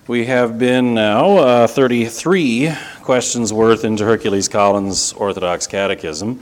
We have been now 33 questions worth into Hercules Collins Orthodox Catechism.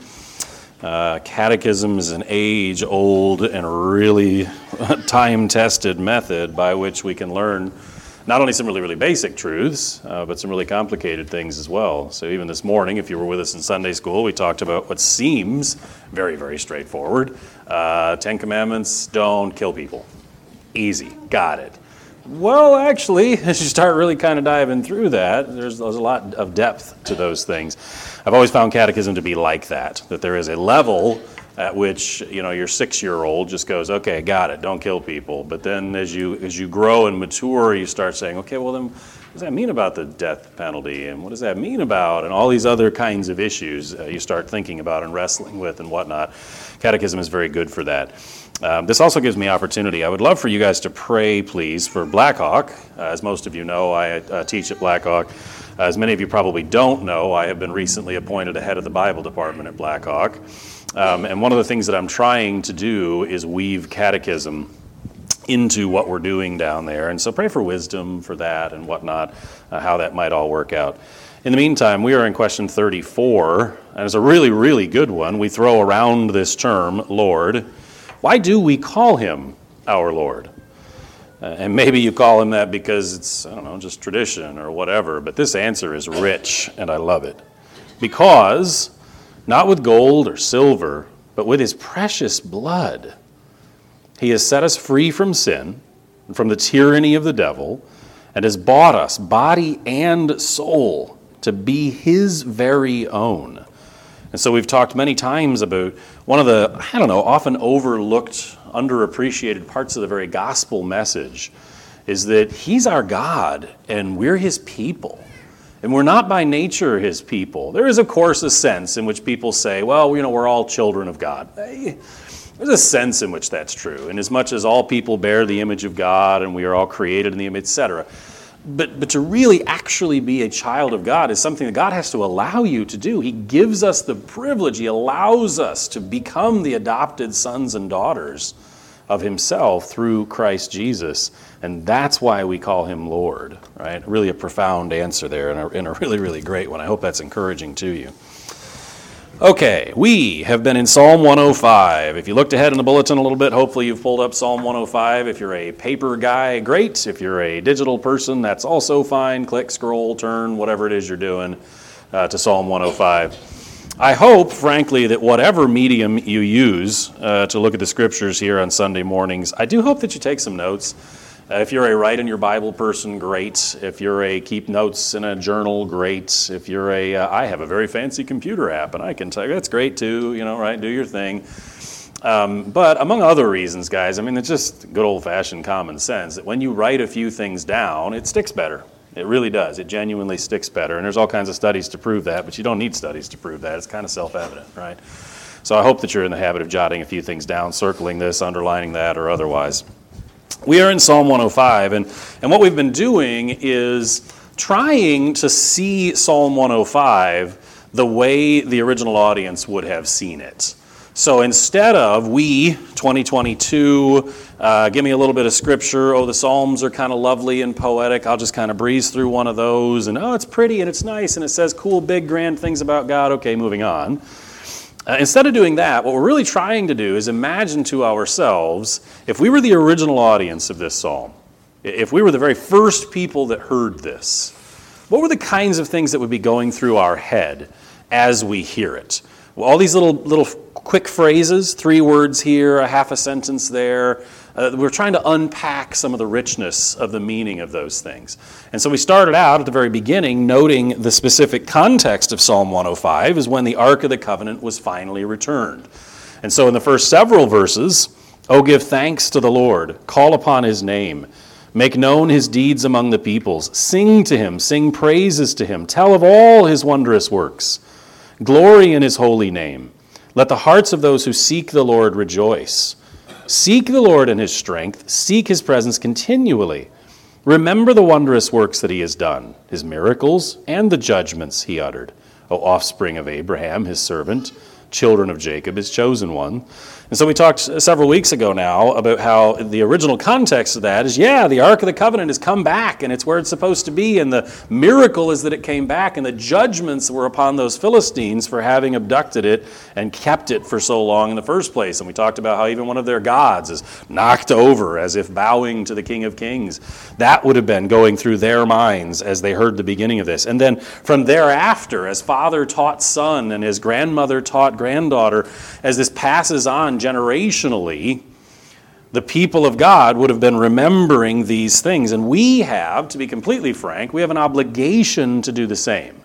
Catechism is an age-old and really time-tested method by which we can learn not only some really, really basic truths, but some really complicated things as well. So even this morning, if you were with us in Sunday school, we talked about what seems very, very straightforward. 10 Commandments, don't kill people. Easy, got it. Well, actually, as you start really kind of diving through that, there's a lot of depth to those things. I've always found catechism to be like that there is a level at which, your 6-year-old just goes, okay, got it, don't kill people. But then as you grow and mature, you start saying, okay, well then, what does that mean about the death penalty? And what does that mean about, and all these other kinds of issues you start thinking about and wrestling with and whatnot. Catechism is very good for that. This also gives me opportunity. I would love for you guys to pray, please, for Blackhawk. As most of you know, I teach at Blackhawk. As many of you probably don't know, I have been recently appointed head of the Bible department at Blackhawk. And one of the things that I'm trying to do is weave catechism into what we're doing down there. And so pray for wisdom for that and whatnot, how that might all work out. In the meantime, we are in question 34, and it's a really, really good one. We throw around this term, Lord. Why do we call him our Lord? And maybe you call him that because it's, just tradition or whatever, but this answer is rich, and I love it. Because, not with gold or silver, but with his precious blood, he has set us free from sin and from the tyranny of the devil, and has bought us, body and soul, to be his very own. And so we've talked many times about one of the, often overlooked, underappreciated parts of the very gospel message is that he's our God and we're his people. And we're not by nature his people. There is, of course, a sense in which people say, well, we're all children of God. There's a sense in which that's true, in as much as all people bear the image of God and we are all created in the image, etc. But to really actually be a child of God is something that God has to allow you to do. He gives us the privilege. He allows us to become the adopted sons and daughters of himself through Christ Jesus. And that's why we call him Lord, right? Really a profound answer there and a really, really great one. I hope that's encouraging to you. Okay, we have been in Psalm 105. If you looked ahead in the bulletin a little bit, hopefully you've pulled up Psalm 105. If you're a paper guy, great. If you're a digital person, that's also fine. Click, scroll, turn, whatever it is you're doing to Psalm 105. I hope, frankly, that whatever medium you use to look at the scriptures here on Sunday mornings, I do hope that you take some notes. If you're a write in your Bible person, great. If you're a keep notes in a journal, great. If you're I have a very fancy computer app, and I can tell you that's great too, right? Do your thing. But among other reasons, guys, it's just good old-fashioned common sense that when you write a few things down, it sticks better. It really does. It genuinely sticks better. And there's all kinds of studies to prove that, but you don't need studies to prove that. It's kind of self-evident, right? So I hope that you're in the habit of jotting a few things down, circling this, underlining that, or otherwise. We are in Psalm 105, and what we've been doing is trying to see Psalm 105 the way the original audience would have seen it. So instead of 2022, give me a little bit of scripture, the Psalms are kind of lovely and poetic, I'll just kind of breeze through one of those, and it's pretty and it's nice and it says cool, big, grand things about God, okay, moving on. Instead of doing that, what we're really trying to do is imagine to ourselves, if we were the original audience of this psalm, if we were the very first people that heard this, what were the kinds of things that would be going through our head as we hear it? Well, all these little quick phrases, 3 words here, a half a sentence there. We're trying to unpack some of the richness of the meaning of those things. And so we started out at the very beginning noting the specific context of Psalm 105 is when the Ark of the Covenant was finally returned. And so in the first several verses, give thanks to the Lord, call upon his name, make known his deeds among the peoples, sing to him, sing praises to him, tell of all his wondrous works, glory in his holy name. Let the hearts of those who seek the Lord rejoice. Seek the Lord in his strength. Seek his presence continually. Remember the wondrous works that he has done, his miracles and the judgments he uttered. O offspring of Abraham, his servant, children of Jacob, his chosen one. And so we talked several weeks ago now about how the original context of that is, the Ark of the Covenant has come back, and it's where it's supposed to be, and the miracle is that it came back, and the judgments were upon those Philistines for having abducted it and kept it for so long in the first place. And we talked about how even one of their gods is knocked over as if bowing to the King of Kings. That would have been going through their minds as they heard the beginning of this. And then from thereafter, as father taught son and his grandmother taught granddaughter, as this passes on generationally, the people of God would have been remembering these things. And we have, to be completely frank, we have an obligation to do the same.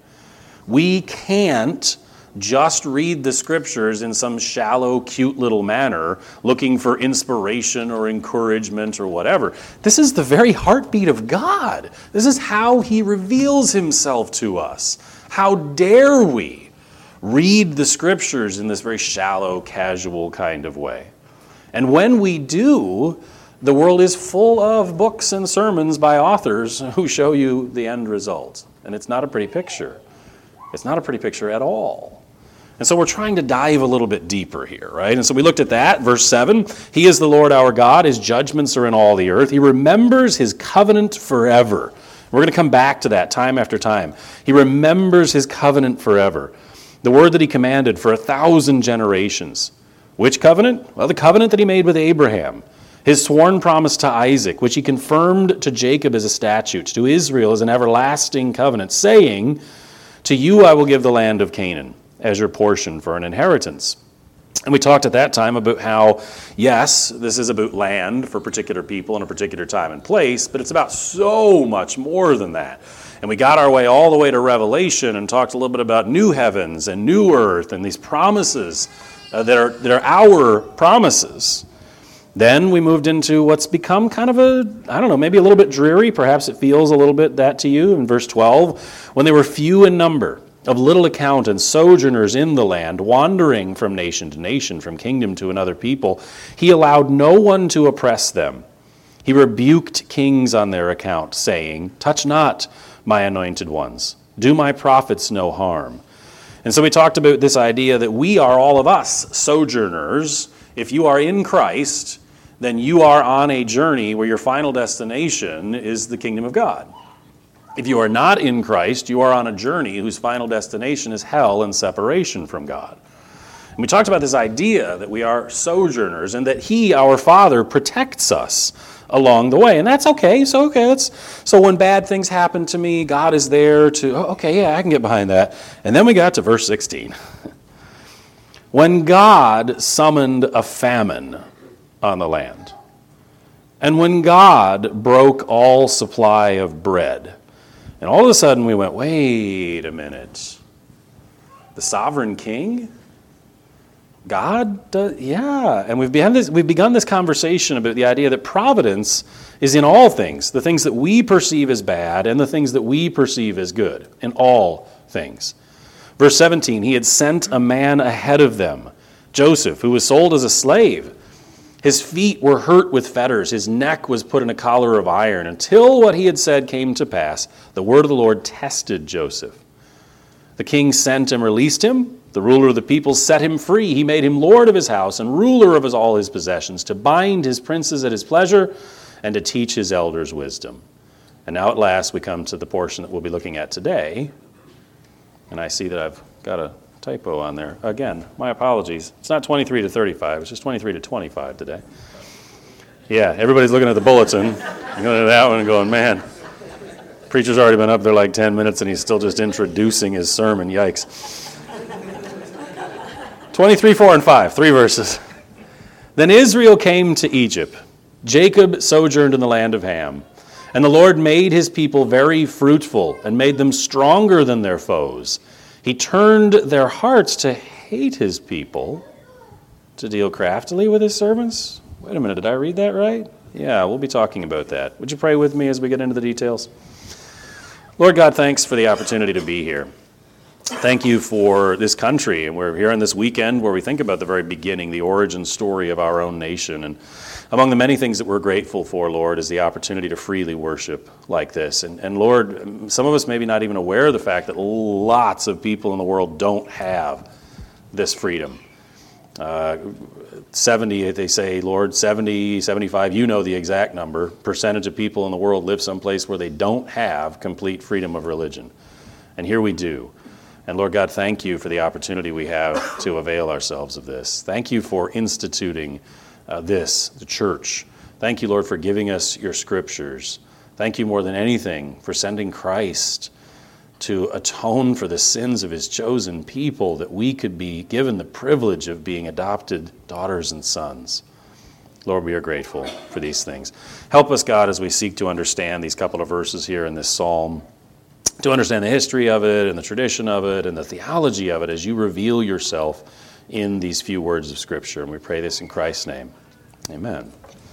We can't just read the scriptures in some shallow, cute little manner, looking for inspiration or encouragement or whatever. This is the very heartbeat of God. This is how he reveals himself to us. How dare we read the scriptures in this very shallow, casual kind of way? And when we do, the world is full of books and sermons by authors who show you the end result. And it's not a pretty picture. It's not a pretty picture at all. And so we're trying to dive a little bit deeper here, right? And so we looked at that, verse 7. He is the Lord our God. His judgments are in all the earth. He remembers his covenant forever. We're going to come back to that time after time. He remembers his covenant forever. The word that he commanded for 1,000 generations. Which covenant? Well, the covenant that he made with Abraham. His sworn promise to Isaac, which he confirmed to Jacob as a statute, to Israel as an everlasting covenant, saying, to you I will give the land of Canaan as your portion for an inheritance. And we talked at that time about how, yes, this is about land for particular people in a particular time and place, but it's about so much more than that. And we got our way all the way to Revelation and talked a little bit about new heavens and new earth and these promises that are our promises. Then we moved into what's become kind of maybe a little bit dreary. Perhaps it feels a little bit that to you. In verse 12, when they were few in number, of little account and sojourners in the land, wandering from nation to nation, from kingdom to another people, he allowed no one to oppress them. He rebuked kings on their account, saying, touch not my anointed ones. Do my prophets no harm. And so we talked about this idea that we are all of us sojourners. If you are in Christ, then you are on a journey where your final destination is the kingdom of God. If you are not in Christ, you are on a journey whose final destination is hell and separation from God. And we talked about this idea that we are sojourners and that he, our Father, protects us along the way. And that's okay. So when bad things happen to me, God is there to, I can get behind that. And then we got to verse 16. When God summoned a famine on the land, and when God broke all supply of bread, and all of a sudden we went, wait a minute. The sovereign king? God? Yeah. And we've begun this conversation about the idea that providence is in all things, the things that we perceive as bad and the things that we perceive as good, in all things. Verse 17, he had sent a man ahead of them, Joseph, who was sold as a slave. His feet were hurt with fetters. His neck was put in a collar of iron. Until what he had said came to pass, the word of the Lord tested Joseph. The king sent and released him. The ruler of the people set him free. He made him lord of his house and ruler of all his possessions, to bind his princes at his pleasure and to teach his elders wisdom. And now at last we come to the portion that we'll be looking at today. And I see that I've got a typo on there. Again, my apologies. It's not 23 to 35. It's just 23 to 25 today. Yeah, everybody's looking at the bulletin. I'm going to that one and going, man, preacher's already been up there like 10 minutes and he's still just introducing his sermon. Yikes. 23, 4, and 5, 3 verses. Then Israel came to Egypt. Jacob sojourned in the land of Ham. And the Lord made his people very fruitful and made them stronger than their foes. He turned their hearts to hate his people, to deal craftily with his servants. Wait a minute, did I read that right? Yeah, we'll be talking about that. Would you pray with me as we get into the details? Lord God, thanks for the opportunity to be here. Thank you for this country, and we're here on this weekend where we think about the very beginning, the origin story of our own nation. And among the many things that we're grateful for, Lord, is the opportunity to freely worship like this. And Lord, some of us may be not even aware of the fact that lots of people in the world don't have this freedom. 70, they say, Lord, 70, 75, you know the exact number, percentage of people in the world live someplace where they don't have complete freedom of religion. And here we do. And Lord God, thank you for the opportunity we have to avail ourselves of this. Thank you for instituting the church. Thank you, Lord, for giving us your scriptures. Thank you more than anything for sending Christ to atone for the sins of his chosen people, that we could be given the privilege of being adopted daughters and sons. Lord, we are grateful for these things. Help us, God, as we seek to understand these couple of verses here in this psalm, to understand the history of it and the tradition of it and the theology of it as you reveal yourself in these few words of Scripture. And we pray this in Christ's name. Amen.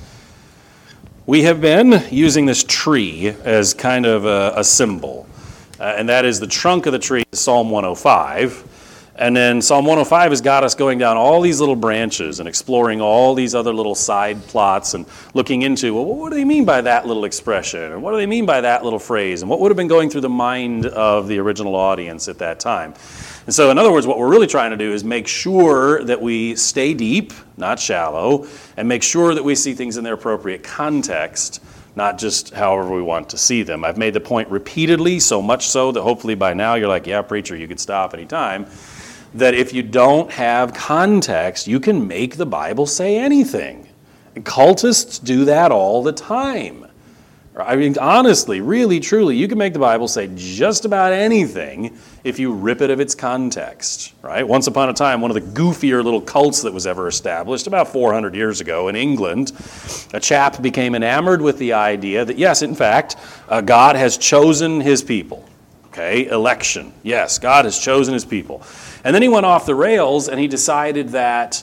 We have been using this tree as kind of a symbol. And that is the trunk of the tree, Psalm 105. And then Psalm 105 has got us going down all these little branches and exploring all these other little side plots and looking into, well, what do they mean by that little expression? And what do they mean by that little phrase? And what would have been going through the mind of the original audience at that time? And so, in other words, what we're really trying to do is make sure that we stay deep, not shallow, and make sure that we see things in their appropriate context, not just however we want to see them. I've made the point repeatedly, so much so that hopefully by now you're like, yeah, preacher, you could stop anytime, that if you don't have context, you can make the Bible say anything. And cultists do that all the time. I mean, honestly, really, truly, you can make the Bible say just about anything if you rip it of its context, right? Once upon a time, one of the goofier little cults that was ever established, about 400 years ago in England, a chap became enamored with the idea that, yes, in fact, God has chosen his people. Okay, election. Yes, God has chosen his people. And then he went off the rails and he decided that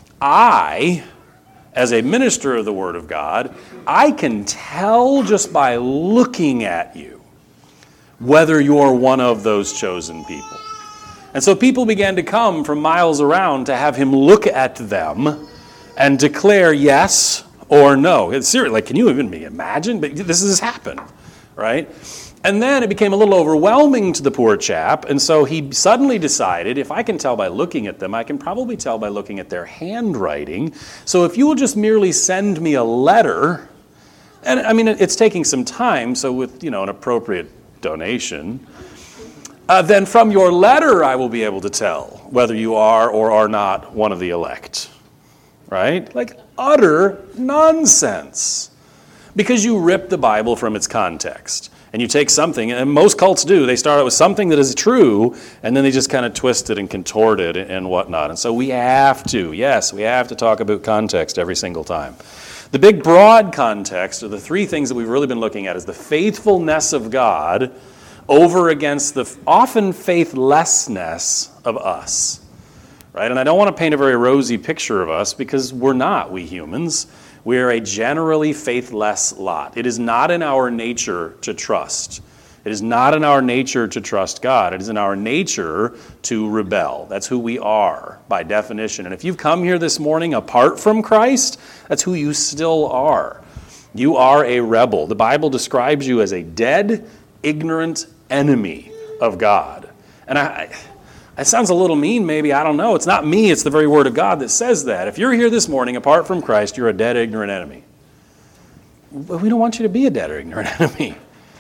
I, as a minister of the Word of God, I can tell just by looking at you whether you're one of those chosen people. And so people began to come from miles around to have him look at them and declare yes or no. It's serious. Like, can you even imagine? But this has happened, right? And then it became a little overwhelming to the poor chap, and so he suddenly decided, if I can tell by looking at them, I can probably tell by looking at their handwriting. So if you will just merely send me a letter, and I mean, it's taking some time, so with, an appropriate donation, then from your letter I will be able to tell whether you are or are not one of the elect. Right? Like utter nonsense. Because you rip the Bible from its context. And you take something, and most cults do, they start out with something that is true, and then they just kind of twist it and contort it and whatnot. And so we have to talk about context every single time. The big broad context, or the three things that we've really been looking at, is the faithfulness of God over against the often faithlessness of us. Right? And I don't want to paint a very rosy picture of us, because we're not, we humans. We are a generally faithless lot. It is not in our nature to trust. It is not in our nature to trust God. It is in our nature to rebel. That's who we are by definition. And if you've come here this morning apart from Christ, that's who you still are. You are a rebel. The Bible describes you as a dead, ignorant enemy of God. And it sounds a little mean, maybe. I don't know. It's not me. It's the very Word of God that says that. If you're here this morning apart from Christ, you're a dead, ignorant enemy. But we don't want you to be a dead or ignorant enemy.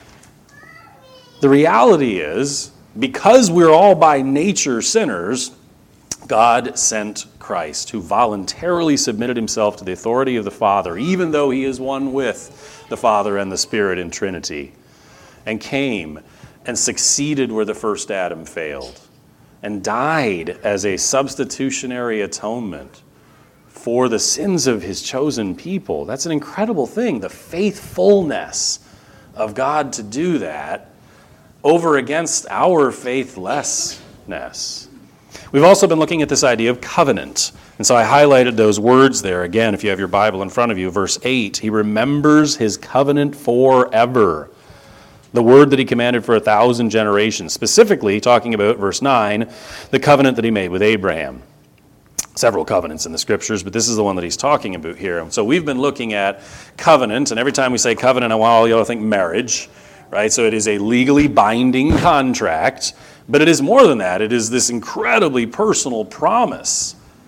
The reality is, because we're all by nature sinners, God sent Christ, who voluntarily submitted himself to the authority of the Father, even though he is one with the Father and the Spirit in Trinity, and came and succeeded where the first Adam failed, and died as a substitutionary atonement for the sins of his chosen people. That's an incredible thing, the faithfulness of God to do that over against our faithlessness. We've also been looking at this idea of covenant. And so I highlighted those words there. Again, if you have your Bible in front of you, verse 8, he remembers his covenant forever. The word that he commanded for 1,000 generations, specifically talking about, verse 9, the covenant that he made with Abraham. Several covenants in the Scriptures, but this is the one that he's talking about here. So we've been looking at covenant, and every time we say covenant, I want all you to think marriage, right? So it is a legally binding contract, but it is more than that. It is this incredibly personal promise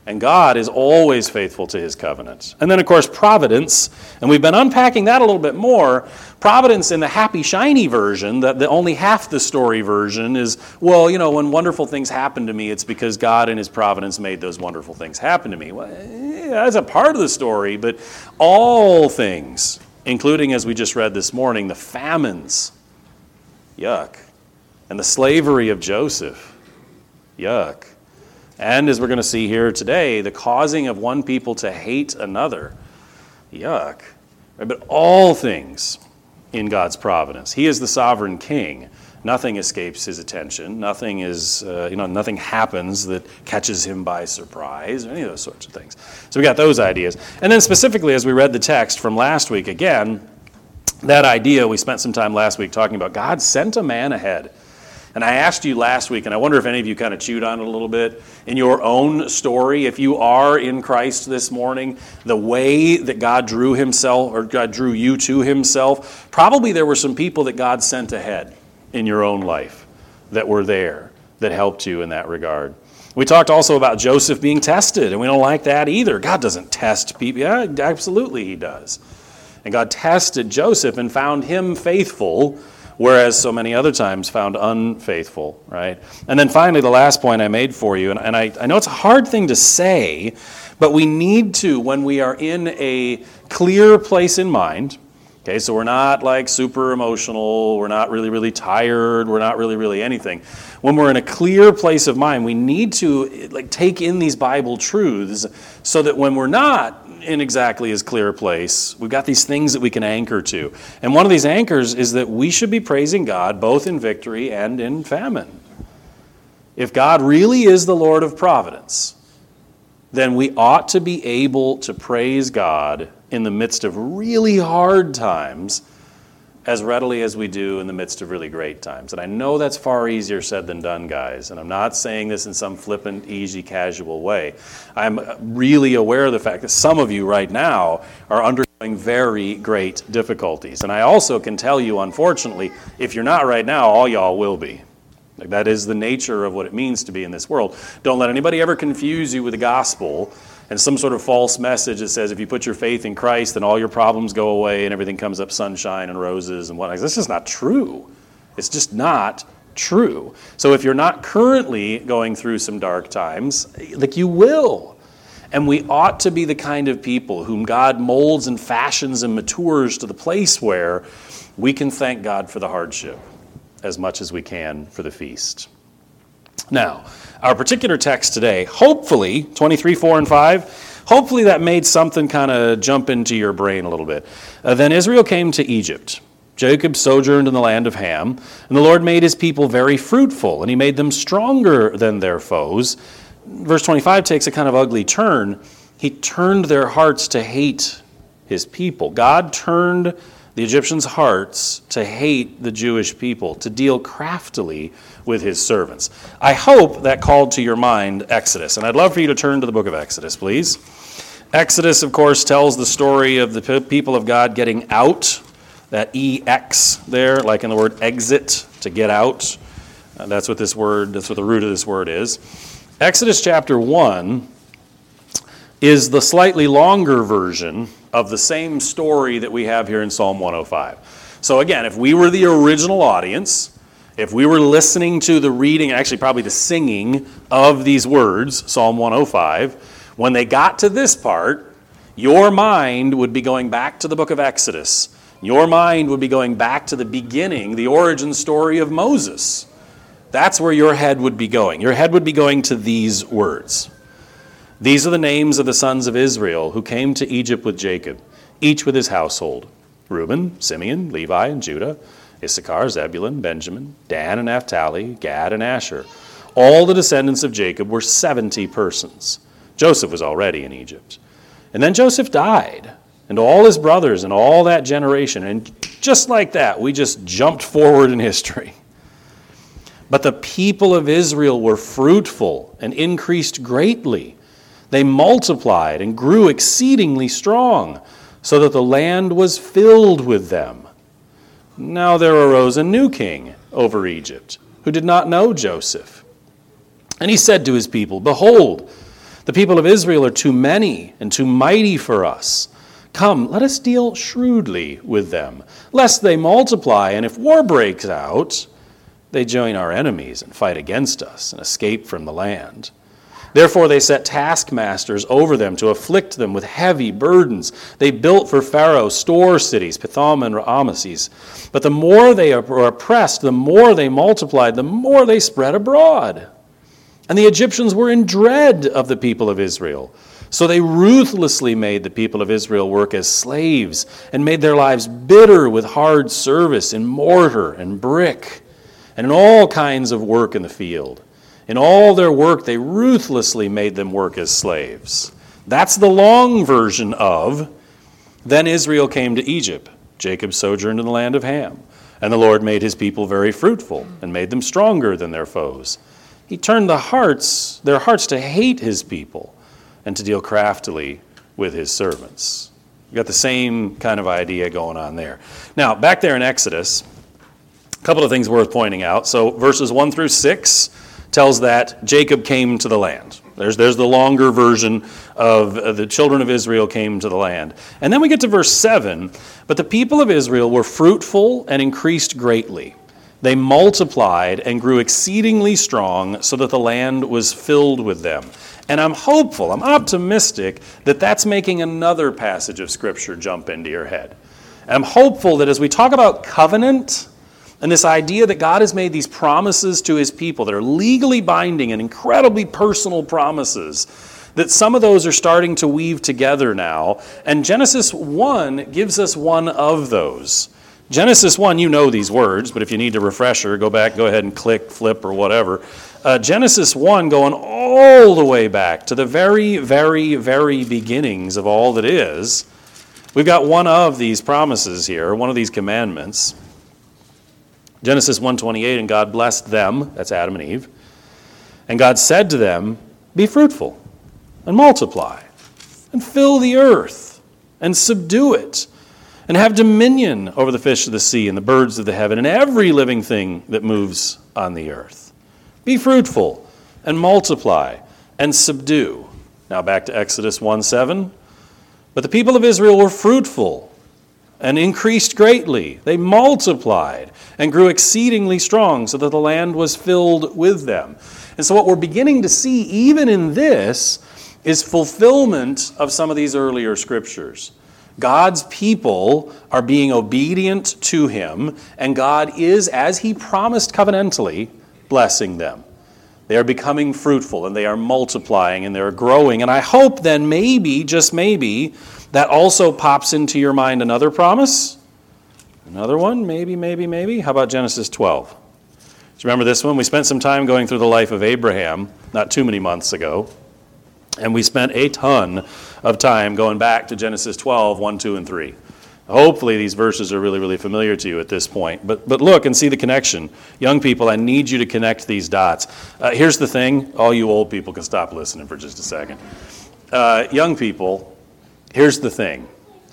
And God is always faithful to his covenant. And then, of course, providence. And we've been unpacking that a little bit more. Providence in the happy, shiny version, the only half the story version is, well, when wonderful things happen to me, it's because God in his providence made those wonderful things happen to me. Well, yeah, that's a part of the story, but all things, including, as we just read this morning, the famines, yuck, and the slavery of Joseph, yuck. And as we're going to see here today, the causing of one people to hate another. Yuck. Right? But all things in God's providence. He is the sovereign king. Nothing escapes his attention. Nothing nothing happens that catches him by surprise, or any of those sorts of things. So we got those ideas. And then specifically, as we read the text from last week, again, that idea, we spent some time last week talking about God sent a man ahead. And I asked you last week, and I wonder if any of you kind of chewed on it a little bit, in your own story, if you are in Christ this morning, the way that God drew himself, or God drew you to himself, probably there were some people that God sent ahead in your own life that were there, that helped you in that regard. We talked also about Joseph being tested, and we don't like that either. God doesn't test people. Yeah, absolutely he does. And God tested Joseph and found him faithful, whereas so many other times found unfaithful, right? And then finally, the last point I made for you, and I know it's a hard thing to say, but we need to, when we are in a clear place in mind, okay, so we're not like super emotional, we're not really, really tired, we're not really, really anything. When we're in a clear place of mind, we need to take in these Bible truths so that when we're not in exactly as clear a place, we've got these things that we can anchor to. And one of these anchors is that we should be praising God both in victory and in famine. If God really is the Lord of providence, then we ought to be able to praise God in the midst of really hard times as readily as we do in the midst of really great times. And I know that's far easier said than done, guys. And I'm not saying this in some flippant, easy, casual way. I'm really aware of the fact that some of you right now are undergoing very great difficulties. And I also can tell you, unfortunately, if you're not right now, all y'all will be. That is the nature of what it means to be in this world. Don't let anybody ever confuse you with the gospel and some sort of false message that says if you put your faith in Christ, then all your problems go away and everything comes up sunshine and roses and whatnot. That's just not true. It's just not true. So if you're not currently going through some dark times, you will. And we ought to be the kind of people whom God molds and fashions and matures to the place where we can thank God for the hardship as much as we can for the feast. Now, our particular text today, hopefully, 23, 4, and 5, hopefully that made something kind of jump into your brain a little bit. Then Israel came to Egypt. Jacob sojourned in the land of Ham, and the Lord made his people very fruitful, and he made them stronger than their foes. Verse 25 takes a kind of ugly turn. He turned their hearts to hate his people. God turned the Egyptians' hearts to hate the Jewish people, to deal craftily with his servants. I hope that called to your mind Exodus, and I'd love for you to turn to the book of Exodus, please. Exodus, of course, tells the story of the people of God getting out, that EX there, like in the word exit, to get out. That's what the root of this word is. Exodus chapter 1 is the slightly longer version of the same story that we have here in Psalm 105. So again, if we were the original audience, if we were listening to the reading, actually probably the singing of these words, Psalm 105, when they got to this part, your mind would be going back to the book of Exodus. Your mind would be going back to the beginning, the origin story of Moses. That's where your head would be going. Your head would be going to these words. These are the names of the sons of Israel who came to Egypt with Jacob, each with his household: Reuben, Simeon, Levi, and Judah, Issachar, Zebulun, Benjamin, Dan and Naphtali, Gad and Asher. All the descendants of Jacob were 70 persons. Joseph was already in Egypt. And then Joseph died, and all his brothers and all that generation. And just like that, we just jumped forward in history. But the people of Israel were fruitful and increased greatly. They multiplied and grew exceedingly strong, so that the land was filled with them. Now there arose a new king over Egypt, who did not know Joseph. And he said to his people, "Behold, The people of Israel are too many and too mighty for us. Come, let us deal shrewdly with them, lest they multiply, and if war breaks out, they join our enemies and fight against us and escape from the land. Therefore they set taskmasters over them to afflict them with heavy burdens. They built for Pharaoh store cities, Pithom and Raamses. But the more they were oppressed, the more they multiplied, the more they spread abroad. And the Egyptians were in dread of the people of Israel. So they ruthlessly made the people of Israel work as slaves and made their lives bitter with hard service in mortar and brick and in all kinds of work in the field. In all their work, they ruthlessly made them work as slaves. That's the long version of, then Israel came to Egypt. Jacob sojourned in the land of Ham. And the Lord made his people very fruitful and made them stronger than their foes. He turned their hearts to hate his people and to deal craftily with his servants. You got the same kind of idea going on there. Now, back there in Exodus, a couple of things worth pointing out. So verses 1 through 6 tells that Jacob came to the land. There's the longer version of the children of Israel came to the land. And then we get to verse 7. But the people of Israel were fruitful and increased greatly. They multiplied and grew exceedingly strong so that the land was filled with them. And I'm hopeful, I'm optimistic that that's making another passage of Scripture jump into your head. And I'm hopeful that as we talk about covenant and this idea that God has made these promises to his people that are legally binding and incredibly personal promises, that some of those are starting to weave together now. And Genesis 1 gives us one of those. Genesis 1, you know these words, but if you need a refresher, go ahead and click, flip, or whatever. Genesis 1 going all the way back to the very, very, very beginnings of all that is. We've got one of these promises here, one of these commandments. Genesis 1:28, and God blessed them, that's Adam and Eve, and God said to them, be fruitful and multiply and fill the earth and subdue it and have dominion over the fish of the sea and the birds of the heaven and every living thing that moves on the earth. Be fruitful and multiply and subdue. Now back to Exodus 1:7. But the people of Israel were fruitful and increased greatly. They multiplied and grew exceedingly strong so that the land was filled with them. And so what we're beginning to see even in this is fulfillment of some of these earlier scriptures. God's people are being obedient to him, and God is, as he promised covenantally, blessing them. They are becoming fruitful, and they are multiplying, and they're growing. And I hope then maybe, just maybe, that also pops into your mind another promise. Another one, maybe. How about Genesis 12? Do you remember this one? We spent some time going through the life of Abraham not too many months ago. And we spent a ton of time going back to Genesis 12, 1, 2, and 3. Hopefully these verses are really, really familiar to you at this point. But look and see the connection. Young people, I need you to connect these dots. Here's the thing. All you old people can stop listening for just a second. Young people, here's the thing.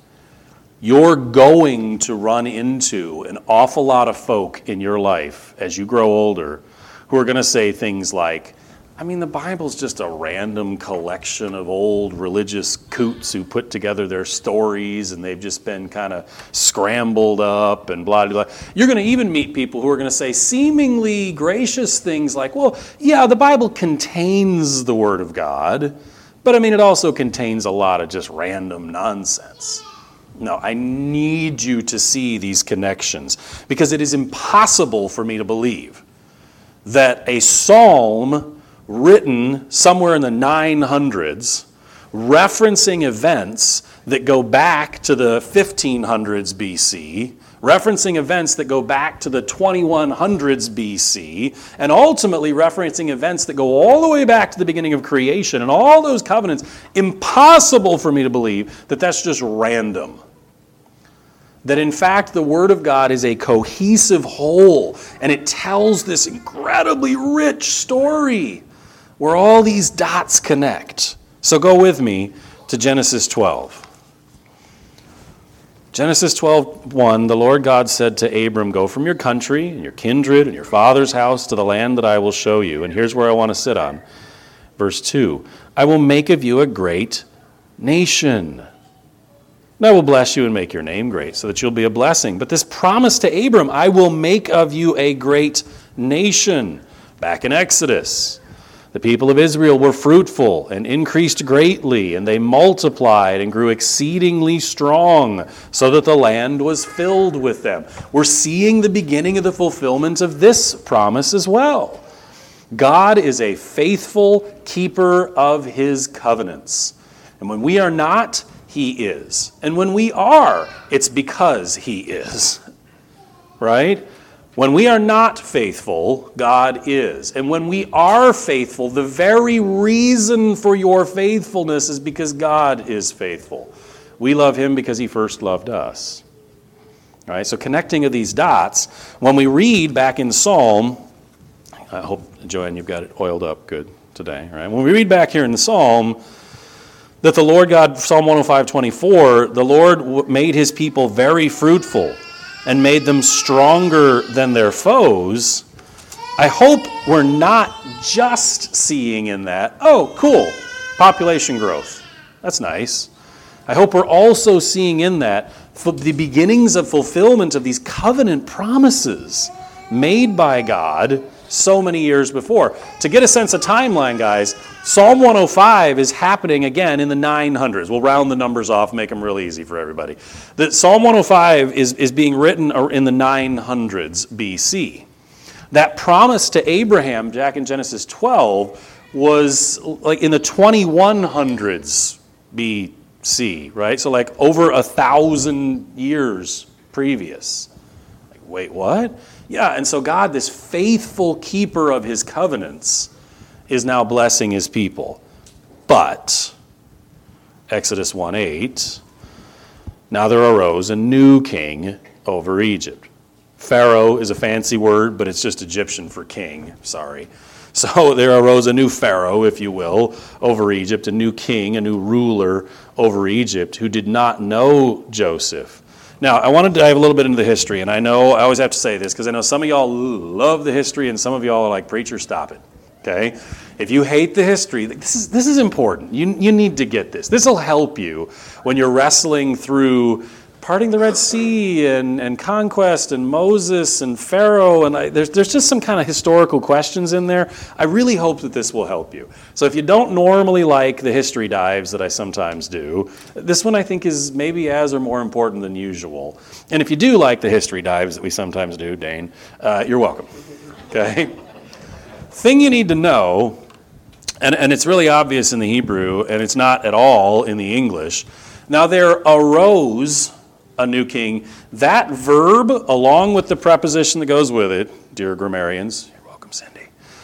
You're going to run into an awful lot of folk in your life as you grow older who are going to say things like, I mean, the Bible's just a random collection of old religious coots who put together their stories and they've just been kind of scrambled up and blah, blah, blah. You're going to even meet people who are going to say seemingly gracious things like, well, yeah, the Bible contains the Word of God, but I mean, it also contains a lot of just random nonsense. No, I need you to see these connections because it is impossible for me to believe that a psalm written somewhere in the 900s, referencing events that go back to the 1500s BC, referencing events that go back to the 2100s BC, and ultimately referencing events that go all the way back to the beginning of creation and all those covenants, impossible for me to believe that that's just random. That in fact the Word of God is a cohesive whole, and it tells this incredibly rich story where all these dots connect. So go with me to Genesis 12. Genesis 12:1, the Lord God said to Abram, go from your country and your kindred and your father's house to the land that I will show you. And here's where I want to sit on. Verse 2, I will make of you a great nation. And I will bless you and make your name great, so that you'll be a blessing. But this promise to Abram, I will make of you a great nation. Back in Exodus, the people of Israel were fruitful and increased greatly, and they multiplied and grew exceedingly strong, so that the land was filled with them. We're seeing the beginning of the fulfillment of this promise as well. God is a faithful keeper of his covenants. And when we are not, he is. And when we are, it's because he is. Right? When we are not faithful, God is. And when we are faithful, the very reason for your faithfulness is because God is faithful. We love him because he first loved us. All right? So connecting of these dots, when we read back in Psalm, I hope, Joanne, you've got it oiled up good today. Right? When we read back here in the Psalm, that the Lord God, Psalm 105:24, the Lord made his people very fruitful and made them stronger than their foes. I hope we're not just seeing in that, oh, cool, population growth. That's nice. I hope we're also seeing in that the beginnings of fulfillment of these covenant promises made by God so many years before. To get a sense of timeline, guys, Psalm 105 is happening again in the 900s. We'll round the numbers off, make them real easy for everybody. The Psalm 105 is being written in the 900s BC. That promise to Abraham, back in Genesis 12, was like in the 2100s BC, right? So like over 1,000 years previous. Like, wait, what? Yeah, and so God, this faithful keeper of his covenants, is now blessing his people. But, Exodus 1:8, now there arose a new king over Egypt. Pharaoh is a fancy word, but it's just Egyptian for king, sorry. So there arose a new Pharaoh, if you will, over Egypt, a new king, a new ruler over Egypt, who did not know Joseph. Now, I want to dive a little bit into the history, and I know I always have to say this because I know some of y'all love the history and some of y'all are like, preacher, stop it, okay? If you hate the history, this is important. You need to get this. This will help you when you're wrestling through parting the Red Sea and conquest and Moses and Pharaoh, and there's just some kind of historical questions in there. I really hope that this will help you. So if you don't normally like the history dives that I sometimes do, this one I think is maybe as or more important than usual. And if you do like the history dives that we sometimes do, Dane, you're welcome. Okay? Thing you need to know, and it's really obvious in the Hebrew, and it's not at all in the English. Now there arose a new king. That verb, along with the preposition that goes with it, dear grammarians, you're welcome, Cindy.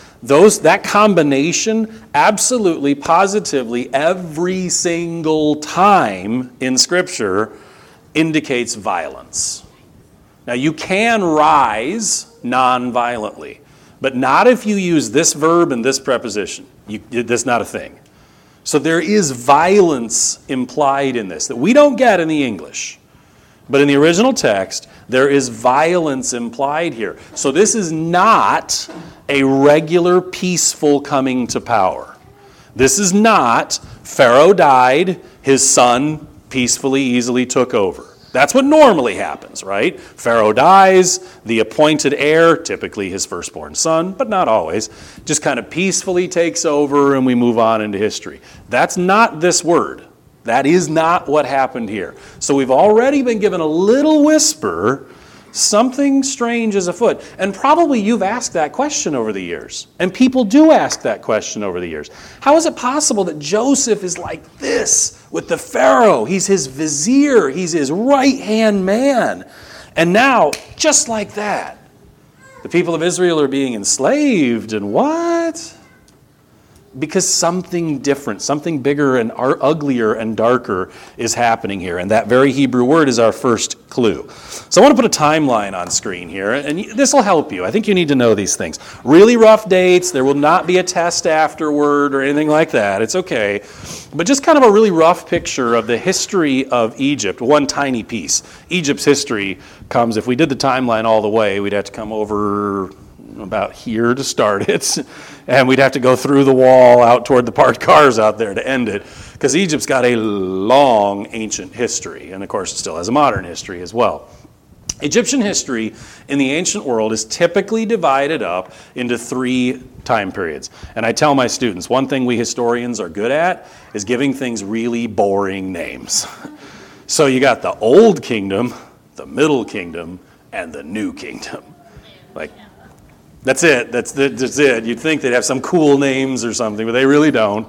That combination, absolutely, positively, every single time in Scripture indicates violence. Now you can rise non-violently, but not if you use this verb and this preposition. That's not a thing. So there is violence implied in this that we don't get in the English. But in the original text, there is violence implied here. So this is not a regular peaceful coming to power. This is not Pharaoh died, his son peacefully, easily took over. That's what normally happens, right? Pharaoh dies, the appointed heir, typically his firstborn son, but not always, just kind of peacefully takes over and we move on into history. That's not this word. That is not what happened here. So we've already been given a little whisper, something strange is afoot. And probably you've asked that question over the years. And people do ask that question over the years. How is it possible that Joseph is like this with the Pharaoh? He's his vizier. He's his right-hand man. And now, just like that, the people of Israel are being enslaved. And what? Because something different, something bigger and uglier and darker is happening here. And that very Hebrew word is our first clue. So I want to put a timeline on screen here, and this will help you. I think you need to know these things. Really rough dates. There will not be a test afterward or anything like that. It's okay. But just kind of a really rough picture of the history of Egypt, one tiny piece. Egypt's history comes, if we did the timeline all the way, we'd have to come over about here to start it, and we'd have to go through the wall out toward the parked cars out there to end it, because Egypt's got a long ancient history, and of course it still has a modern history as well. Egyptian history in the ancient world is typically divided up into 3 time periods. And I tell my students, one thing we historians are good at is giving things really boring names. So you got the Old Kingdom, the Middle Kingdom, and the New Kingdom. Like, that's it. That's it. You'd think they'd have some cool names or something, but they really don't.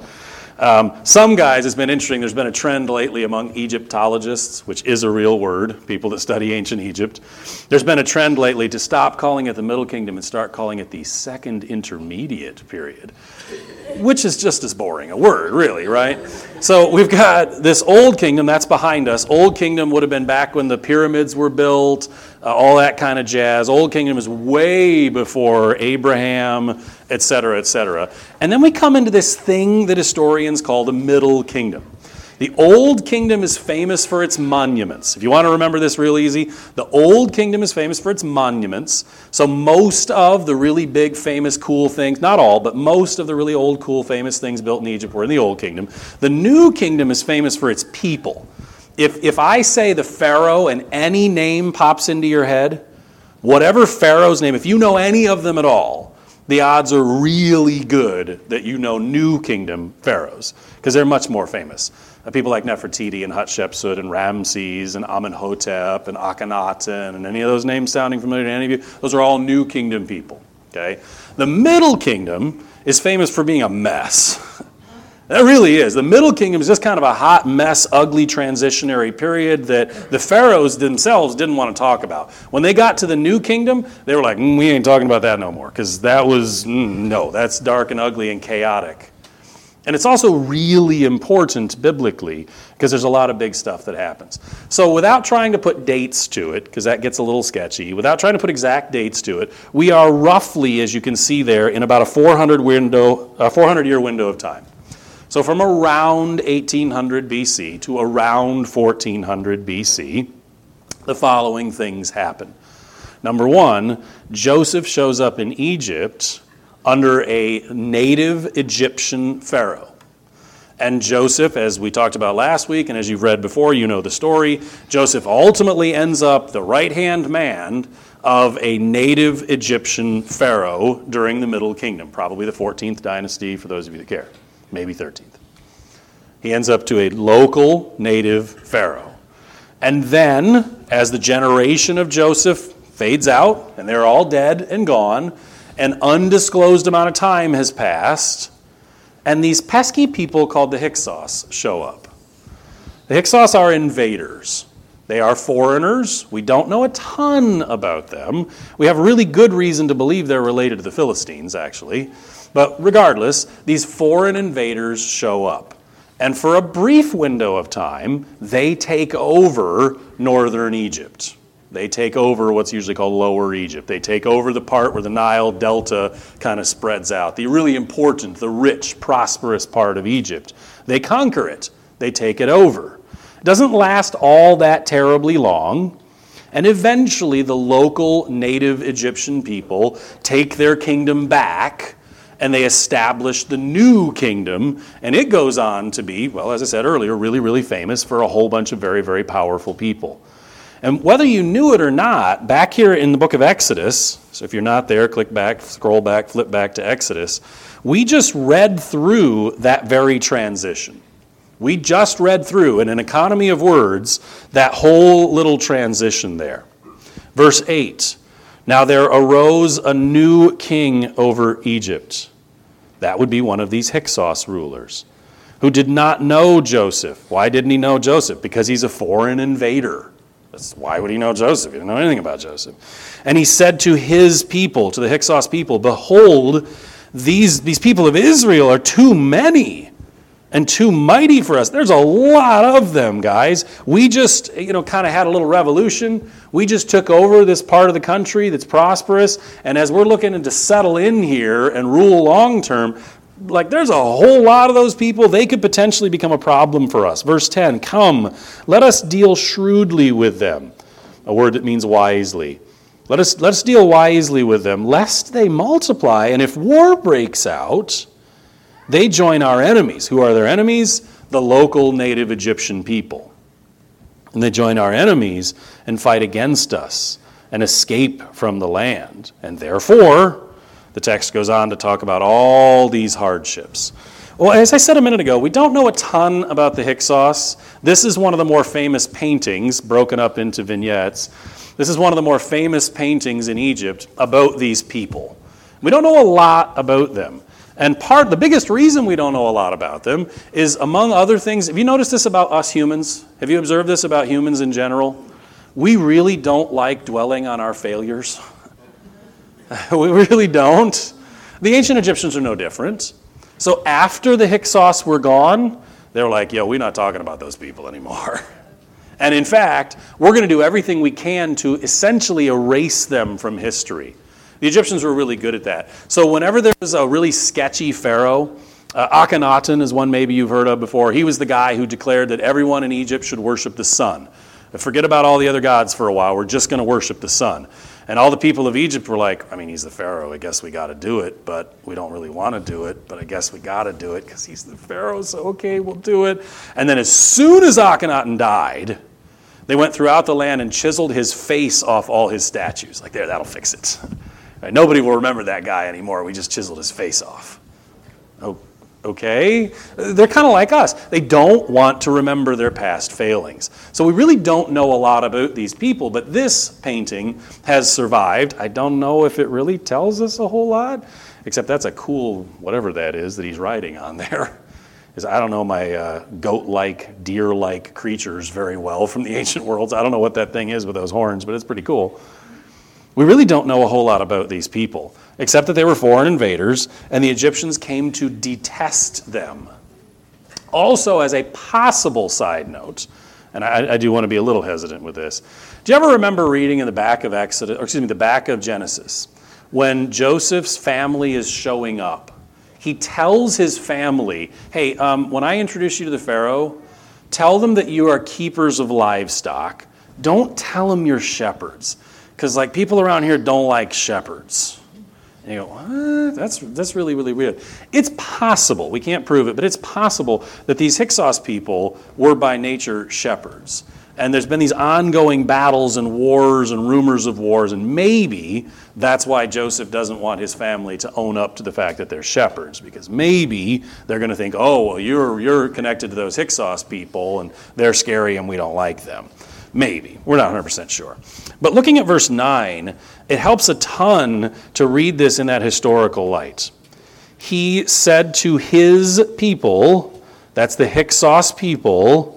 Some guys, it's been interesting, there's been a trend lately among Egyptologists, which is a real word, people that study ancient Egypt. There's been a trend lately to stop calling it the Middle Kingdom and start calling it the Second Intermediate Period, which is just as boring a word, really, right? So we've got this Old Kingdom, that's behind us. Old Kingdom would have been back when the pyramids were built, all that kind of jazz. Old Kingdom is way before Abraham, et cetera, et cetera. And then we come into this thing that historians call the Middle Kingdom. The Old Kingdom is famous for its monuments. If you want to remember this real easy, the Old Kingdom is famous for its monuments. So most of the really big, famous, cool things, not all, but most of the really old, cool, famous things built in Egypt were in the Old Kingdom. The New Kingdom is famous for its people. If I say the Pharaoh and any name pops into your head, whatever Pharaoh's name, if you know any of them at all, the odds are really good that you know New Kingdom pharaohs, because they're much more famous. People like Nefertiti and Hatshepsut and Ramses and Amenhotep and Akhenaten, and any of those names sounding familiar to any of you, those are all New Kingdom people. Okay? The Middle Kingdom is famous for being a mess. That really is. The Middle Kingdom is just kind of a hot mess, ugly transitionary period that the pharaohs themselves didn't want to talk about. When they got to the New Kingdom, they were like, we ain't talking about that no more, because that was, no, that's dark and ugly and chaotic. And it's also really important biblically, because there's a lot of big stuff that happens. So without trying to put dates to it, because that gets a little sketchy, without trying to put exact dates to it, we are roughly, as you can see there, in about a 400-year window of time. So from around 1800 BC to around 1400 BC, the following things happen. Number one, Joseph shows up in Egypt under a native Egyptian pharaoh. And Joseph, as we talked about last week, and as you've read before, you know the story, Joseph ultimately ends up the right-hand man of a native Egyptian pharaoh during the Middle Kingdom, probably the 14th dynasty, for those of you that care. Maybe 13th. He ends up to a local native pharaoh. And then, as the generation of Joseph fades out, and they're all dead and gone, an undisclosed amount of time has passed, and these pesky people called the Hyksos show up. The Hyksos are invaders. They are foreigners. We don't know a ton about them. We have really good reason to believe they're related to the Philistines, actually. But regardless, these foreign invaders show up. And for a brief window of time, they take over northern Egypt. They take over what's usually called Lower Egypt. They take over the part where the Nile Delta kind of spreads out, the really important, the rich, prosperous part of Egypt. They conquer it. They take it over. It doesn't last all that terribly long. And eventually, the local native Egyptian people take their kingdom back, and they establish the New Kingdom, and it goes on to be, well, as I said earlier, really, really famous for a whole bunch of very, very powerful people. And whether you knew it or not, back here in the book of Exodus, so if you're not there, click back, scroll back, flip back to Exodus, we just read through that very transition. We just read through, in an economy of words, that whole little transition there. Verse 8. Now there arose a new king over Egypt. That would be one of these Hyksos rulers, who did not know Joseph. Why didn't he know Joseph? Because he's a foreign invader. Why would he know Joseph? He didn't know anything about Joseph. And he said to his people, to the Hyksos people, behold, these people of Israel are too many and too mighty for us. There's a lot of them, guys. We just, kind of had a little revolution. We just took over this part of the country that's prosperous. And as we're looking to settle in here and rule long term, there's a whole lot of those people. They could potentially become a problem for us. Verse 10, come, let us deal shrewdly with them. A word that means wisely. Let us deal wisely with them, lest they multiply, and if war breaks out, they join our enemies. Who are their enemies? The local native Egyptian people. And they join our enemies and fight against us and escape from the land. And therefore, the text goes on to talk about all these hardships. Well, as I said a minute ago, we don't know a ton about the Hyksos. This is one of the more famous paintings, broken up into vignettes. This is one of the more famous paintings in Egypt about these people. We don't know a lot about them. And the biggest reason we don't know a lot about them is, among other things, have you noticed this about us humans? Have you observed this about humans in general? We really don't like dwelling on our failures. We really don't. The ancient Egyptians are no different. So after the Hyksos were gone, they were like, we're not talking about those people anymore. And in fact, we're going to do everything we can to essentially erase them from history. The Egyptians were really good at that. So whenever there was a really sketchy pharaoh, Akhenaten is one maybe you've heard of before. He was the guy who declared that everyone in Egypt should worship the sun. Forget about all the other gods for a while. We're just going to worship the sun. And all the people of Egypt were like, he's the pharaoh. I guess we got to do it, but we don't really want to do it. But I guess we got to do it because he's the pharaoh, so okay, we'll do it. And then as soon as Akhenaten died, they went throughout the land and chiseled his face off all his statues. Like, there, that'll fix it. Right, nobody will remember that guy anymore. We just chiseled his face off. Oh, okay? They're kind of like us. They don't want to remember their past failings. So we really don't know a lot about these people, but this painting has survived. I don't know if it really tells us a whole lot, except that's a cool whatever that is that he's writing on there. I don't know my goat-like, deer-like creatures very well from the ancient worlds. I don't know what that thing is with those horns, but it's pretty cool. We really don't know a whole lot about these people, except that they were foreign invaders, and the Egyptians came to detest them. Also, as a possible side note, and I do want to be a little hesitant with this, do you ever remember reading in the back of the back of Genesis, when Joseph's family is showing up? He tells his family, hey, when I introduce you to the Pharaoh, tell them that you are keepers of livestock. Don't tell them you're shepherds. Because people around here don't like shepherds. And you go, what? That's really, really weird. It's possible, we can't prove it, but it's possible that these Hyksos people were by nature shepherds. And there's been these ongoing battles and wars and rumors of wars, and maybe that's why Joseph doesn't want his family to own up to the fact that they're shepherds, because maybe they're going to think, you're connected to those Hyksos people, and they're scary and we don't like them. Maybe. We're not 100% sure. But looking at verse 9, it helps a ton to read this in that historical light. He said to his people, that's the Hyksos people,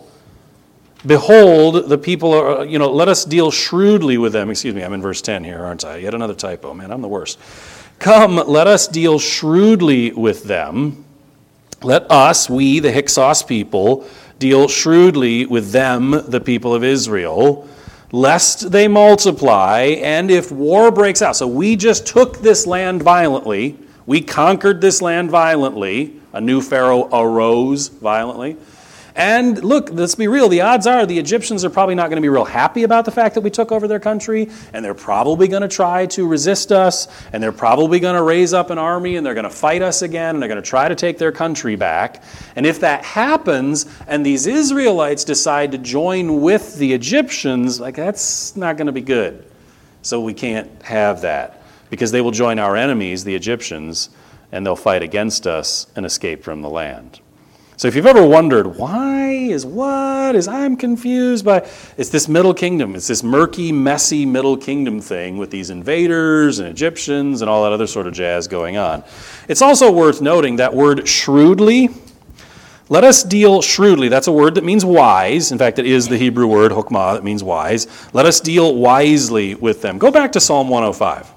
behold, the people are, let us deal shrewdly with them. Excuse me, I'm in verse 10 here, aren't I? Yet another typo. Man, I'm the worst. Come, let us deal shrewdly with them. Let us, we, the Hyksos people, deal shrewdly with them, the people of Israel, lest they multiply, and if war breaks out. So we just took this land violently. We conquered this land violently. A new Pharaoh arose violently. And look, let's be real, the odds are the Egyptians are probably not going to be real happy about the fact that we took over their country, and they're probably going to try to resist us, and they're probably going to raise up an army, and they're going to fight us again, and they're going to try to take their country back. And if that happens, and these Israelites decide to join with the Egyptians, that's not going to be good. So we can't have that, because they will join our enemies, the Egyptians, and they'll fight against us and escape from the land. So if you've ever wondered, I'm confused by, it's this Middle Kingdom. It's this murky, messy Middle Kingdom thing with these invaders and Egyptians and all that other sort of jazz going on. It's also worth noting that word shrewdly. Let us deal shrewdly. That's a word that means wise. In fact, it is the Hebrew word hokmah that means wise. Let us deal wisely with them. Go back to Psalm 105.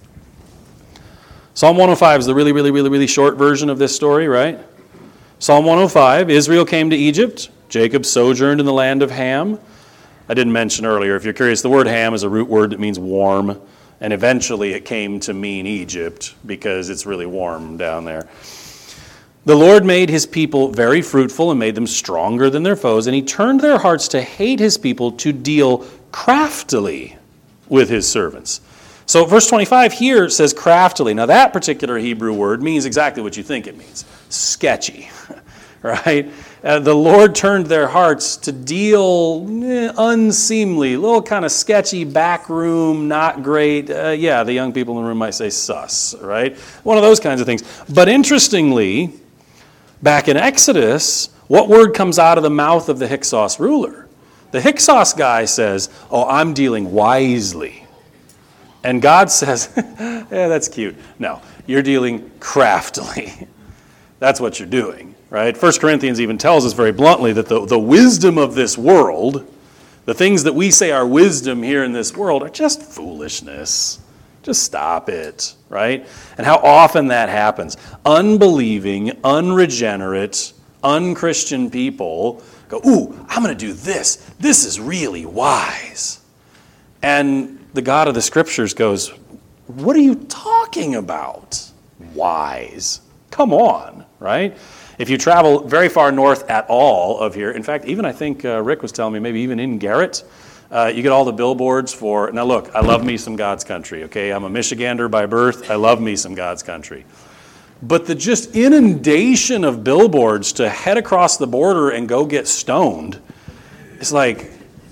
Psalm 105 is the really, really, really, really short version of this story, right? Psalm 105, Israel came to Egypt. Jacob sojourned in the land of Ham. I didn't mention earlier, if you're curious, the word Ham is a root word that means warm. And eventually it came to mean Egypt because it's really warm down there. The Lord made his people very fruitful and made them stronger than their foes. And he turned their hearts to hate his people, to deal craftily with his servants. So verse 25 here says craftily. Now that particular Hebrew word means exactly what you think it means. Sketchy, right? The Lord turned their hearts to deal unseemly, little kind of sketchy back room, not great. The young people in the room might say sus, right? One of those kinds of things. But interestingly, back in Exodus, what word comes out of the mouth of the Hyksos ruler? The Hyksos guy says, I'm dealing wisely. And God says, that's cute. No, you're dealing craftily. That's what you're doing, right? 1 Corinthians even tells us very bluntly that the wisdom of this world, the things that we say are wisdom here in this world, are just foolishness. Just stop it, right? And how often that happens. Unbelieving, unregenerate, unchristian people go, I'm going to do this. This is really wise. And the God of the Scriptures goes, what are you talking about? Wise. Come on, right? If you travel very far north at all of here, in fact, even I think Rick was telling me, maybe even in Garrett, you get all the billboards for, now look, I love me some God's country, okay? I'm a Michigander by birth. I love me some God's country. But the just inundation of billboards to head across the border and go get stoned, it's like,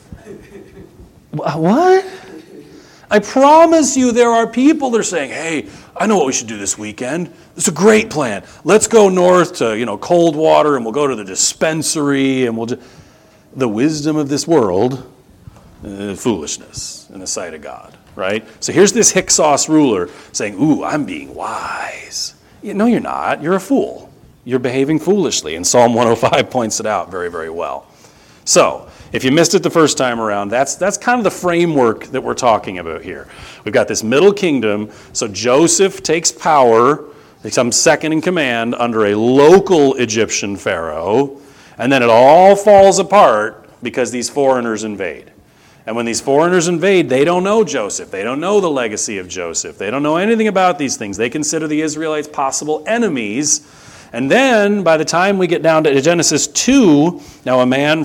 what? I promise you there are people that are saying, hey, I know what we should do this weekend. It's a great plan. Let's go north to, Coldwater, and we'll go to the dispensary, and we'll just... The wisdom of this world, foolishness in the sight of God, right? So here's this Hyksos ruler saying, I'm being wise. No, you're not. You're a fool. You're behaving foolishly, and Psalm 105 points it out very, very well. So, if you missed it the first time around, that's kind of the framework that we're talking about here. We've got this middle kingdom, so Joseph takes power, becomes second in command under a local Egyptian pharaoh, and then it all falls apart because these foreigners invade. And when these foreigners invade, they don't know Joseph. They don't know the legacy of Joseph. They don't know anything about these things. They consider the Israelites possible enemies. And then, by the time we get down to Genesis 2, now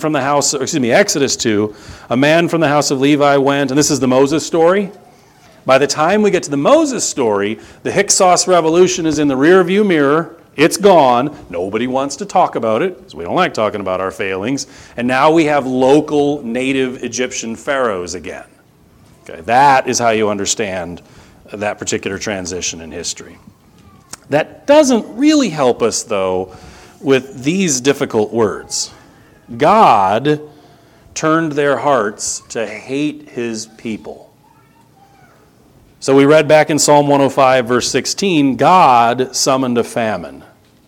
Exodus 2, a man from the house of Levi went, and this is the Moses story. By the time we get to the Moses story, the Hyksos revolution is in the rearview mirror. It's gone. Nobody wants to talk about it, because we don't like talking about our failings. And now we have local native Egyptian pharaohs again. Okay, that is how you understand that particular transition in history. That doesn't really help us, though, with these difficult words. God turned their hearts to hate his people. So we read back in Psalm 105, verse 16, God summoned a famine.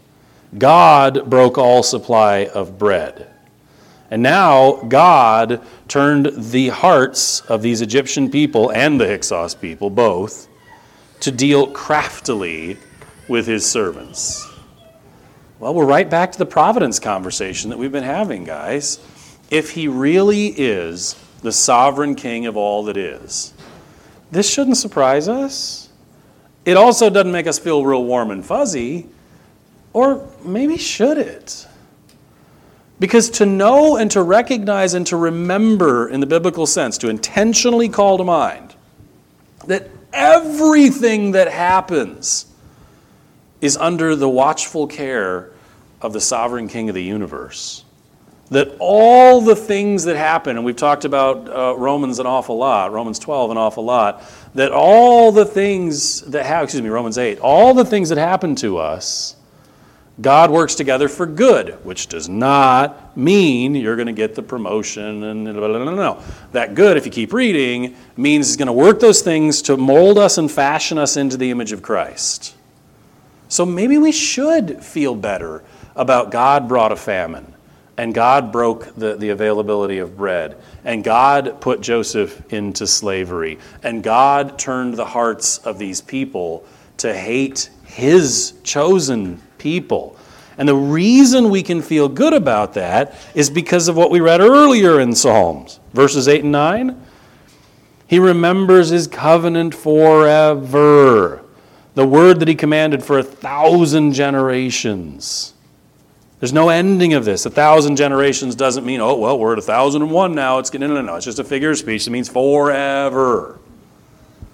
God broke all supply of bread. And now God turned the hearts of these Egyptian people and the Hyksos people, both, to deal craftily with his servants. Well, we're right back to the providence conversation that we've been having, guys. If he really is the sovereign king of all that is, this shouldn't surprise us. It also doesn't make us feel real warm and fuzzy, or maybe should it? Because to know and to recognize and to remember in the biblical sense, to intentionally call to mind that everything that happens is under the watchful care of the sovereign king of the universe. That all the things that happen, and we've talked about Romans 12 an awful lot, that all the things that happen, Romans 8, all the things that happen to us, God works together for good, which does not mean you're going to get the promotion and no. That good, if you keep reading, means He's going to work those things to mold us and fashion us into the image of Christ. So maybe we should feel better about God brought a famine, and God broke the availability of bread, and God put Joseph into slavery, and God turned the hearts of these people to hate His chosen people. And the reason we can feel good about that is because of what we read earlier in Psalms, verses 8 and 9. He remembers His covenant forever. The word that He commanded for 1,000 generations. There's no ending of this. 1,000 generations doesn't mean, we're at 1,001 now. No. It's just a figure of speech. It means forever.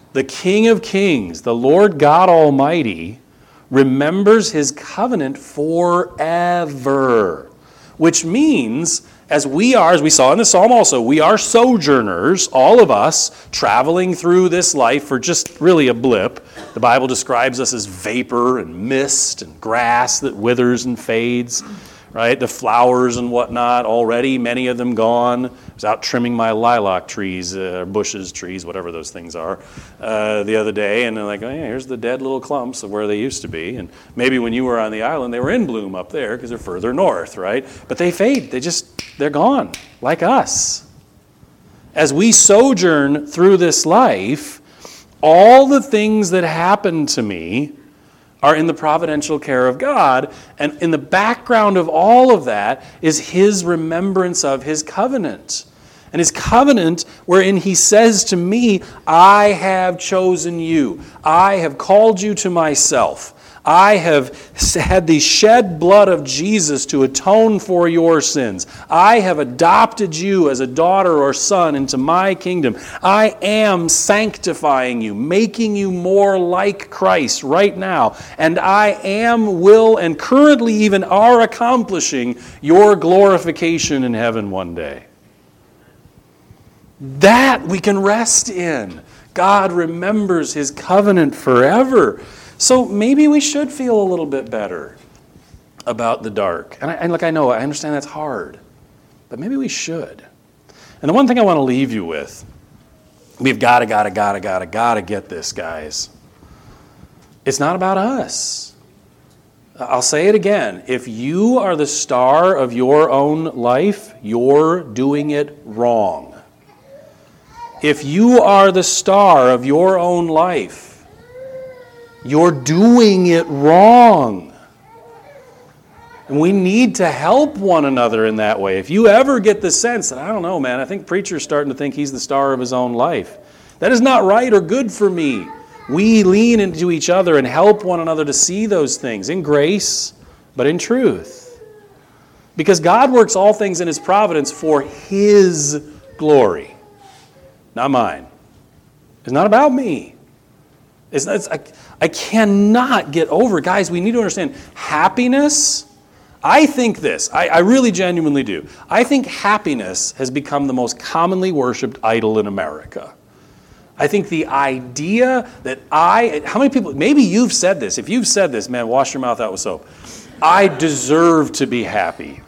the King of Kings, the Lord God Almighty, remembers his covenant forever, which means as we saw in the psalm also, we are sojourners, all of us, traveling through this life for just really a blip. The Bible describes us as vapor and mist and grass that withers and fades, right? The flowers and whatnot, already many of them gone. I was out trimming my lilac trees, bushes, trees, whatever those things are, the other day, and they're like, oh yeah, here's the dead little clumps of where they used to be. And maybe when you were on the island, they were in bloom up there because they're further north, right? But they fade. They're gone, like us. As we sojourn through this life, all the things that happen to me are in the providential care of God, and in the background of all of that is his remembrance of his covenant. And his covenant wherein he says to me, I have chosen you. I have called you to myself. I have had the shed blood of Jesus to atone for your sins. I have adopted you as a daughter or son into my kingdom. I am sanctifying you, making you more like Christ right now. And I will, and currently even are accomplishing your glorification in heaven one day. That we can rest in. God remembers his covenant forever. So maybe we should feel a little bit better about the dark. And I know, I understand that's hard, but maybe we should. And the one thing I want to leave you with, we've got to get this, guys. It's not about us. I'll say it again. If you are the star of your own life, you're doing it wrong. If you are the star of your own life, you're doing it wrong. And we need to help one another in that way. If you ever get the sense that, I don't know, man, I think preacher's starting to think he's the star of his own life, that is not right or good for me. We lean into each other and help one another to see those things in grace, but in truth. Because God works all things in his providence for his glory, not mine. It's not about me. I cannot get over, guys, we need to understand, happiness, I think this, I really genuinely do. I think happiness has become the most commonly worshipped idol in America. I think the idea that how many people, maybe you've said this. If you've said this, man, wash your mouth out with soap. I deserve to be happy.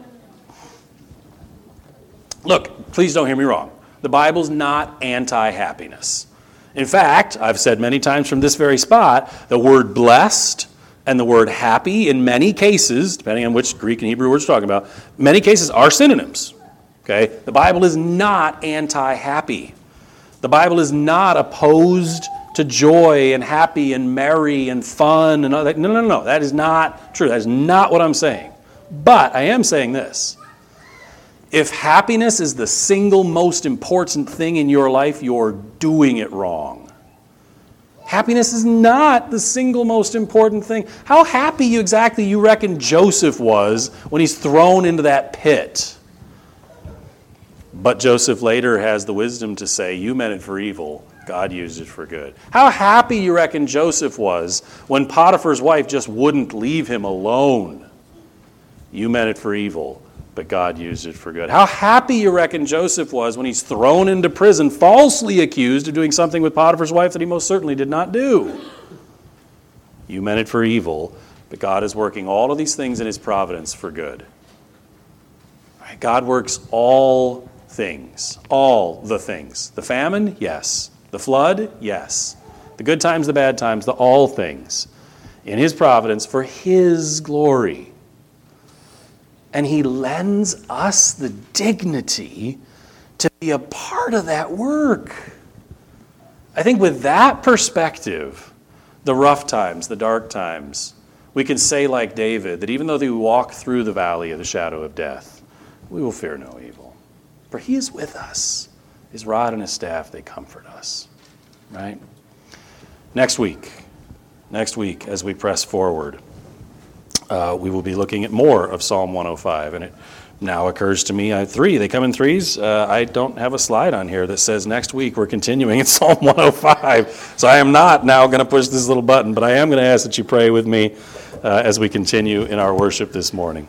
Look, please don't hear me wrong. The Bible's not anti-happiness. In fact, I've said many times from this very spot, the word blessed and the word happy in many cases, depending on which Greek and Hebrew we're talking about, many cases are synonyms. Okay? The Bible is not anti-happy. The Bible is not opposed to joy and happy and merry and fun and all that. No. That is not true. That is not what I'm saying. But I am saying this. If happiness is the single most important thing in your life, you're doing it wrong. Happiness is not the single most important thing. How happy exactly you reckon Joseph was when he's thrown into that pit? But Joseph later has the wisdom to say, you meant it for evil, God used it for good. How happy you reckon Joseph was when Potiphar's wife just wouldn't leave him alone? You meant it for evil, but God used it for good. How happy you reckon Joseph was when he's thrown into prison, falsely accused of doing something with Potiphar's wife that he most certainly did not do. You meant it for evil, but God is working all of these things in his providence for good. Right? God works all things, all the things. The famine, yes. The flood, yes. The good times, the bad times, the all things. In his providence for his glory. And he lends us the dignity to be a part of that work. I think with that perspective, the rough times, the dark times, we can say like David, that even though we walk through the valley of the shadow of death, we will fear no evil. For he is with us. His rod and his staff, they comfort us. Right? Next week, as we press forward, we will be looking at more of Psalm 105, and it now occurs to me, three, they come in threes. I don't have a slide on here that says next week we're continuing in Psalm 105. So I am not now going to push this little button, but I am going to ask that you pray with me as we continue in our worship this morning.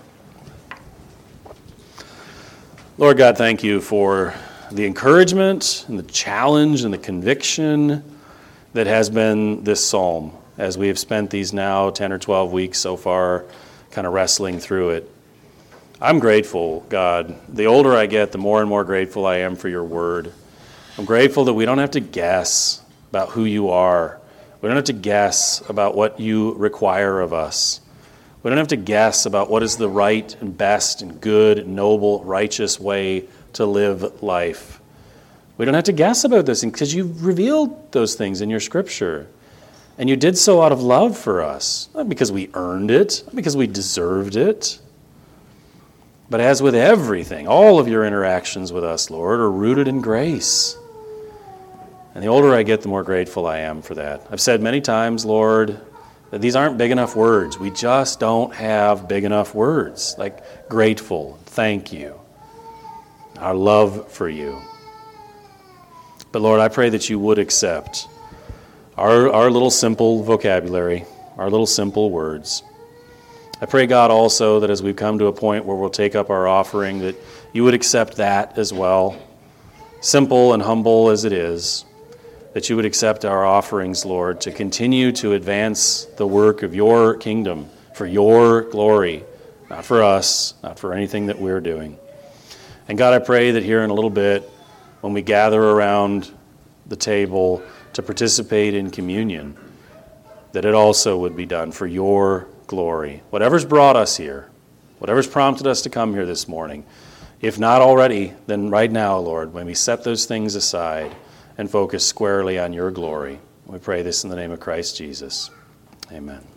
Lord God, thank you for the encouragement and the challenge and the conviction that has been this psalm as we have spent these now 10 or 12 weeks so far kind of wrestling through it. I'm grateful, God. The older I get, the more and more grateful I am for your word. I'm grateful that we don't have to guess about who you are. We don't have to guess about what you require of us. We don't have to guess about what is the right and best and good, and noble, righteous way to live life. We don't have to guess about this because you've revealed those things in your scripture. And you did so out of love for us, not because we earned it, not because we deserved it. But as with everything, all of your interactions with us, Lord, are rooted in grace. And the older I get, the more grateful I am for that. I've said many times, Lord, that these aren't big enough words. We just don't have big enough words, like grateful, thank you, our love for you. But Lord, I pray that you would accept our little simple vocabulary, our little simple words. I pray, God, also that as we've come to a point where we'll take up our offering, that you would accept that as well, simple and humble as it is, that you would accept our offerings, Lord, to continue to advance the work of your kingdom for your glory, not for us, not for anything that we're doing. And God, I pray that here in a little bit, when we gather around the table to participate in communion, that it also would be done for your glory. Whatever's brought us here, whatever's prompted us to come here this morning, if not already, then right now, Lord, when we set those things aside and focus squarely on your glory. We pray this in the name of Christ Jesus. Amen.